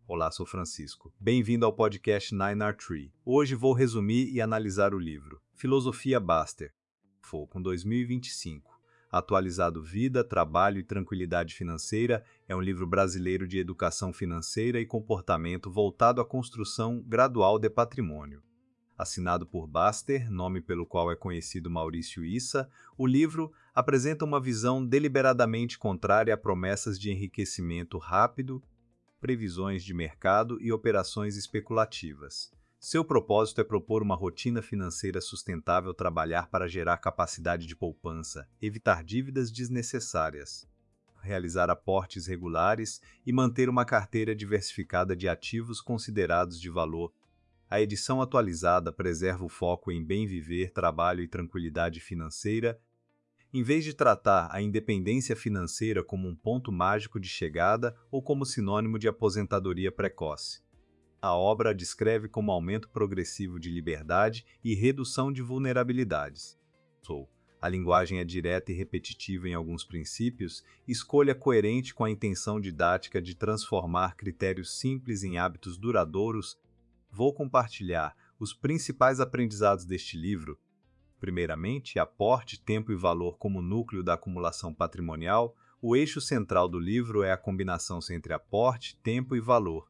Olá, sou Francisco. Bem-vindo ao podcast 9R3. Hoje vou resumir e analisar o livro Filosofia Baster, com 2025. Atualizado Vida, Trabalho e Tranquilidade Financeira é um livro brasileiro de educação financeira e comportamento voltado à construção gradual de patrimônio. Assinado por Baster, nome pelo qual é conhecido Maurício Issa, o livro apresenta uma visão deliberadamente contrária a promessas de enriquecimento rápido, previsões de mercado e operações especulativas. Seu propósito é propor uma rotina financeira sustentável, trabalhar para gerar capacidade de poupança, evitar dívidas desnecessárias, realizar aportes regulares e manter uma carteira diversificada de ativos considerados de valor. A edição atualizada preserva o foco em bem viver, trabalho e tranquilidade financeira, em vez de tratar a independência financeira como um ponto mágico de chegada ou como sinônimo de aposentadoria precoce. A obra a descreve como aumento progressivo de liberdade e redução de vulnerabilidades. A linguagem é direta e repetitiva em alguns princípios, escolha coerente com a intenção didática de transformar critérios simples em hábitos duradouros. Vou compartilhar os principais aprendizados deste livro. Primeiramente, aporte, tempo e valor como núcleo da acumulação patrimonial. O eixo central do livro é a combinação entre aporte, tempo e valor.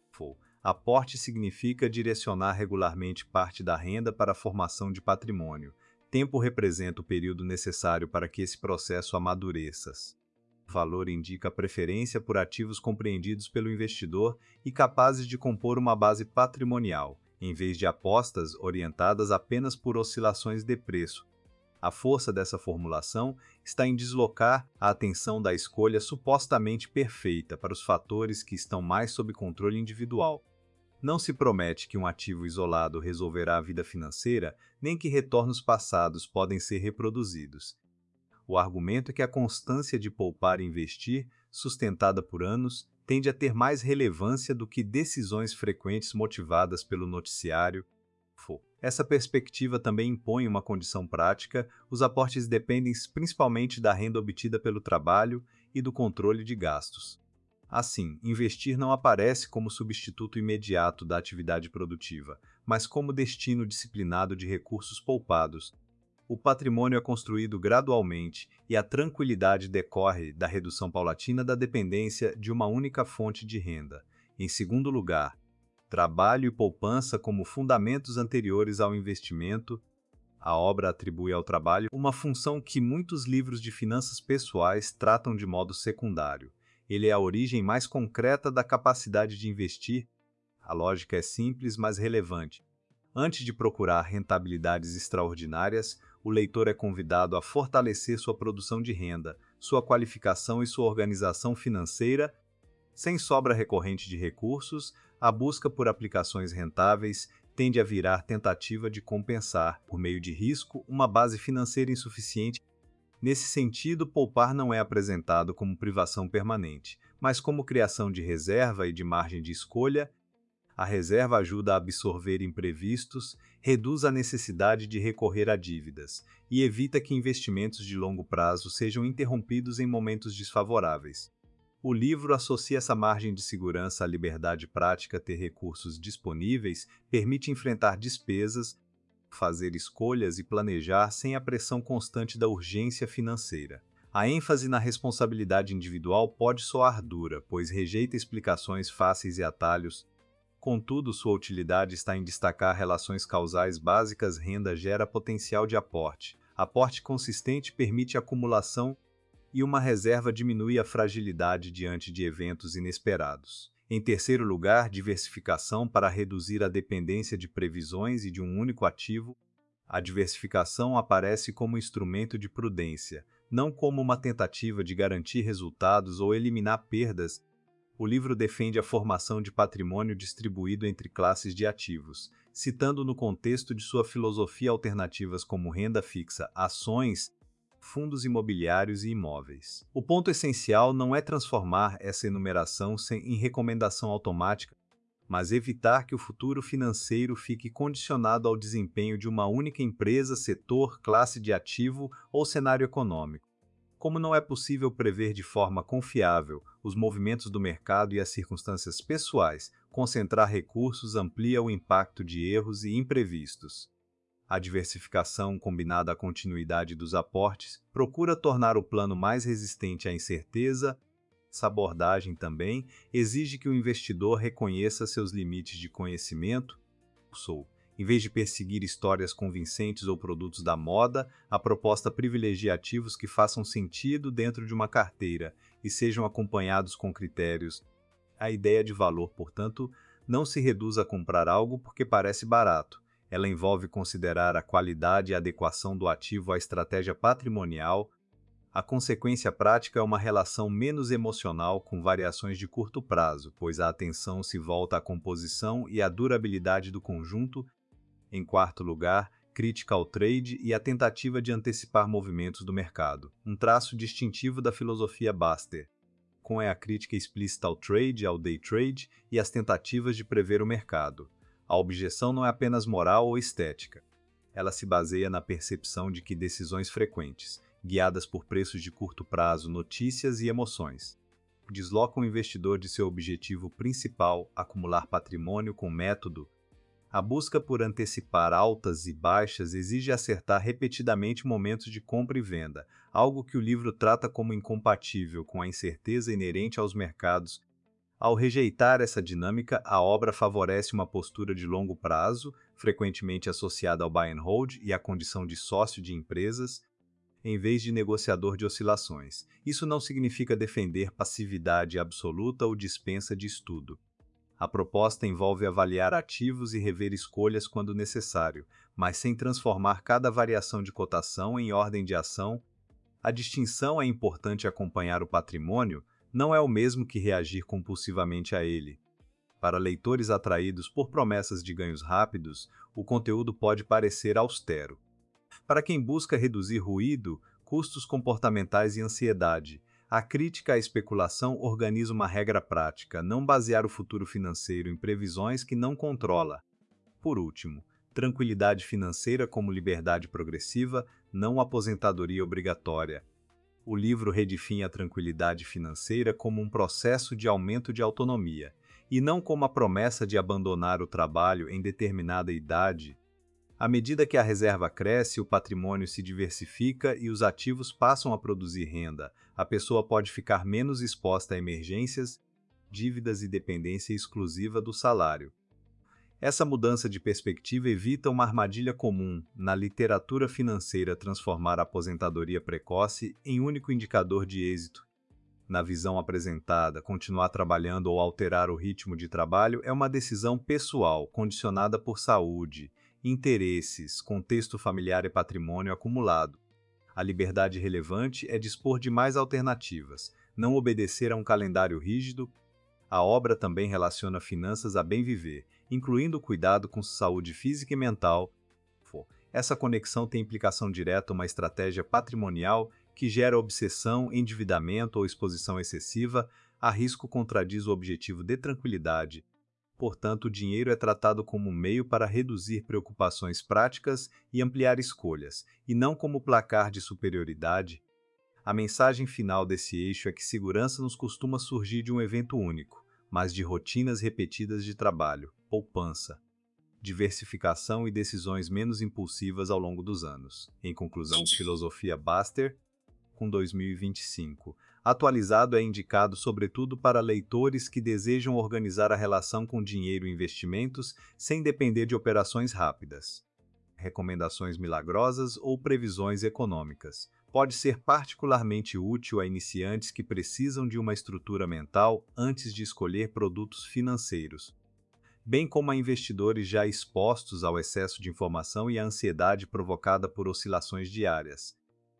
Aporte significa direcionar regularmente parte da renda para a formação de patrimônio. Tempo representa o período necessário para que esse processo amadureça. Valor indica a preferência por ativos compreendidos pelo investidor e capazes de compor uma base patrimonial, em vez de apostas orientadas apenas por oscilações de preço. A força dessa formulação está em deslocar a atenção da escolha supostamente perfeita para os fatores que estão mais sob controle individual. Não se promete que um ativo isolado resolverá a vida financeira, nem que retornos passados podem ser reproduzidos. O argumento é que a constância de poupar e investir, sustentada por anos, tende a ter mais relevância do que decisões frequentes motivadas pelo noticiário. Essa perspectiva também impõe uma condição prática: os aportes dependem principalmente da renda obtida pelo trabalho e do controle de gastos. Assim, investir não aparece como substituto imediato da atividade produtiva, mas como destino disciplinado de recursos poupados. O patrimônio é construído gradualmente e a tranquilidade decorre da redução paulatina da dependência de uma única fonte de renda. Em segundo lugar, trabalho e poupança como fundamentos anteriores ao investimento. A obra atribui ao trabalho uma função que muitos livros de finanças pessoais tratam de modo secundário. Ele é a origem mais concreta da capacidade de investir. A lógica é simples, mas relevante. Antes de procurar rentabilidades extraordinárias, o leitor é convidado a fortalecer sua produção de renda, sua qualificação e sua organização financeira. Sem sobra recorrente de recursos, a busca por aplicações rentáveis tende a virar tentativa de compensar, por meio de risco, uma base financeira insuficiente. Nesse sentido, poupar não é apresentado como privação permanente, mas como criação de reserva e de margem de escolha. A reserva ajuda a absorver imprevistos, reduz a necessidade de recorrer a dívidas e evita que investimentos de longo prazo sejam interrompidos em momentos desfavoráveis. O livro associa essa margem de segurança à liberdade prática. Ter recursos disponíveis permite enfrentar despesas, fazer escolhas e planejar sem a pressão constante da urgência financeira. A ênfase na responsabilidade individual pode soar dura, pois rejeita explicações fáceis e atalhos. Contudo, sua utilidade está em destacar relações causais básicas. Renda gera potencial de aporte. Aporte consistente permite acumulação e uma reserva diminui a fragilidade diante de eventos inesperados. Em terceiro lugar, diversificação para reduzir a dependência de previsões e de um único ativo. A diversificação aparece como instrumento de prudência, não como uma tentativa de garantir resultados ou eliminar perdas. O livro defende a formação de patrimônio distribuído entre classes de ativos, citando no contexto de sua filosofia alternativas como renda fixa, ações, fundos imobiliários e imóveis. O ponto essencial não é transformar essa enumeração em recomendação automática, mas evitar que o futuro financeiro fique condicionado ao desempenho de uma única empresa, setor, classe de ativo ou cenário econômico. Como não é possível prever de forma confiável os movimentos do mercado e as circunstâncias pessoais, concentrar recursos amplia o impacto de erros e imprevistos. A diversificação, combinada à continuidade dos aportes, procura tornar o plano mais resistente à incerteza. Essa abordagem também exige que o investidor reconheça seus limites de conhecimento. Em vez de perseguir histórias convincentes ou produtos da moda, a proposta privilegia ativos que façam sentido dentro de uma carteira e sejam acompanhados com critérios. A ideia de valor, portanto, não se reduz a comprar algo porque parece barato. Ela envolve considerar a qualidade e adequação do ativo à estratégia patrimonial. A consequência prática é uma relação menos emocional com variações de curto prazo, pois a atenção se volta à composição e à durabilidade do conjunto. Em quarto lugar, crítica ao trade e a tentativa de antecipar movimentos do mercado, um traço distintivo da filosofia Baster. Com a crítica explícita ao trade, ao day trade e às tentativas de prever o mercado. A objeção não é apenas moral ou estética. Ela se baseia na percepção de que decisões frequentes, guiadas por preços de curto prazo, notícias e emoções, deslocam o investidor de seu objetivo principal, acumular patrimônio com método. A busca por antecipar altas e baixas exige acertar repetidamente momentos de compra e venda, algo que o livro trata como incompatível com a incerteza inerente aos mercados. Ao rejeitar essa dinâmica, a obra favorece uma postura de longo prazo, frequentemente associada ao buy and hold e à condição de sócio de empresas, em vez de negociador de oscilações. Isso não significa defender passividade absoluta ou dispensa de estudo. A proposta envolve avaliar ativos e rever escolhas quando necessário, mas sem transformar cada variação de cotação em ordem de ação. A distinção é importante acompanhar o patrimônio, não é o mesmo que reagir compulsivamente a ele. Para leitores atraídos por promessas de ganhos rápidos, o conteúdo pode parecer austero. Para quem busca reduzir ruído, custos comportamentais e ansiedade, a crítica à especulação organiza uma regra prática: não basear o futuro financeiro em previsões que não controla. Por último, tranquilidade financeira como liberdade progressiva, não aposentadoria obrigatória. O livro redefine a tranquilidade financeira como um processo de aumento de autonomia, e não como a promessa de abandonar o trabalho em determinada idade. À medida que a reserva cresce, o patrimônio se diversifica e os ativos passam a produzir renda. A pessoa pode ficar menos exposta a emergências, dívidas e dependência exclusiva do salário. Essa mudança de perspectiva evita uma armadilha comum na literatura financeira: transformar a aposentadoria precoce em único indicador de êxito. Na visão apresentada, continuar trabalhando ou alterar o ritmo de trabalho é uma decisão pessoal, condicionada por saúde, interesses, contexto familiar e patrimônio acumulado. A liberdade relevante é dispor de mais alternativas, não obedecer a um calendário rígido. A obra também relaciona finanças a bem viver, incluindo o cuidado com saúde física e mental. Essa conexão tem implicação direta a uma estratégia patrimonial que gera obsessão, endividamento ou exposição excessiva. A risco contradiz o objetivo de tranquilidade. Portanto, o dinheiro é tratado como um meio para reduzir preocupações práticas e ampliar escolhas, e não como placar de superioridade. A mensagem final desse eixo é que segurança nos costuma surgir de um evento único, mas de rotinas repetidas de trabalho, poupança, diversificação e decisões menos impulsivas ao longo dos anos. Em conclusão, filosofia Baster, com 2025. Atualizado, é indicado sobretudo para leitores que desejam organizar a relação com dinheiro e investimentos sem depender de operações rápidas, recomendações milagrosas ou previsões econômicas. Pode ser particularmente útil a iniciantes que precisam de uma estrutura mental antes de escolher produtos financeiros, bem como a investidores já expostos ao excesso de informação e à ansiedade provocada por oscilações diárias.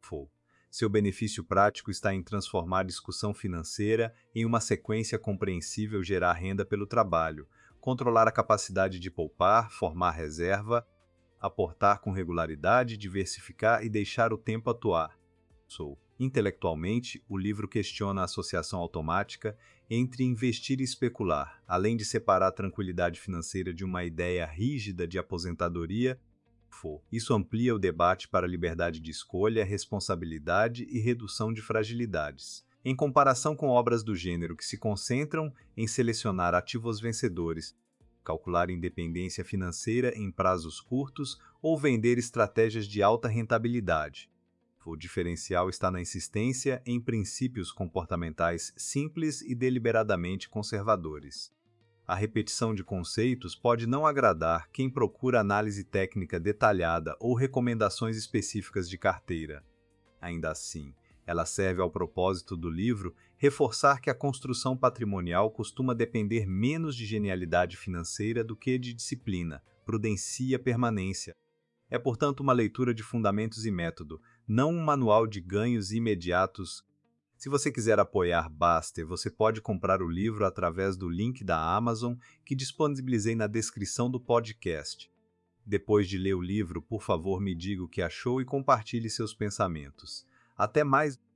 Seu benefício prático está em transformar a discussão financeira em uma sequência compreensível: gerar renda pelo trabalho, controlar a capacidade de poupar, formar reserva, aportar com regularidade, diversificar e deixar o tempo atuar. Intelectualmente, o livro questiona a associação automática entre investir e especular, além de separar a tranquilidade financeira de uma ideia rígida de aposentadoria. Isso amplia o debate para liberdade de escolha, responsabilidade e redução de fragilidades. Em comparação com obras do gênero que se concentram em selecionar ativos vencedores, calcular independência financeira em prazos curtos ou vender estratégias de alta rentabilidade. O diferencial está na insistência em princípios comportamentais simples e deliberadamente conservadores. A repetição de conceitos pode não agradar quem procura análise técnica detalhada ou recomendações específicas de carteira. Ainda assim, ela serve ao propósito do livro reforçar que a construção patrimonial costuma depender menos de genialidade financeira do que de disciplina, prudência e permanência. É, portanto, uma leitura de fundamentos e método, não um manual de ganhos imediatos. Se você quiser apoiar Baster, você pode comprar o livro através do link da Amazon que disponibilizei na descrição do podcast. Depois de ler o livro, por favor, me diga o que achou e compartilhe seus pensamentos. Até mais!